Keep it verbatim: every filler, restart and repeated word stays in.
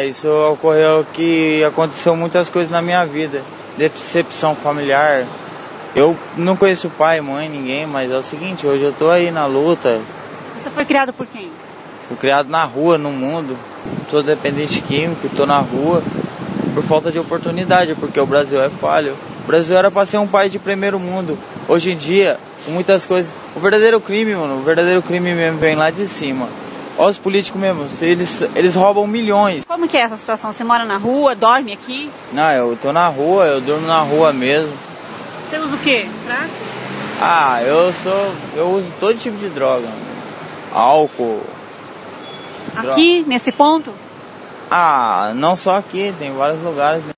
Isso ocorreu que aconteceu muitas coisas na minha vida, decepção familiar. Eu não conheço pai, mãe, ninguém, mas é o seguinte, hoje eu tô aí na luta. Você foi criado por quem? Fui criado na rua, no mundo, sou dependente químico, tô na rua por falta de oportunidade, porque o Brasil é falho. O Brasil era para ser um país de primeiro mundo. Hoje em dia, com muitas coisas, o verdadeiro crime, mano, o verdadeiro crime mesmo vem lá de cima. Olha os políticos mesmo, eles, eles roubam milhões. Como que é essa situação? Você mora na rua, dorme aqui? Não, eu tô na rua, eu durmo na rua mesmo. Você usa o quê? Crack? Ah, eu sou, eu uso todo tipo de droga. Álcool. Aqui, droga. Nesse ponto? Ah, não só aqui, tem vários lugares.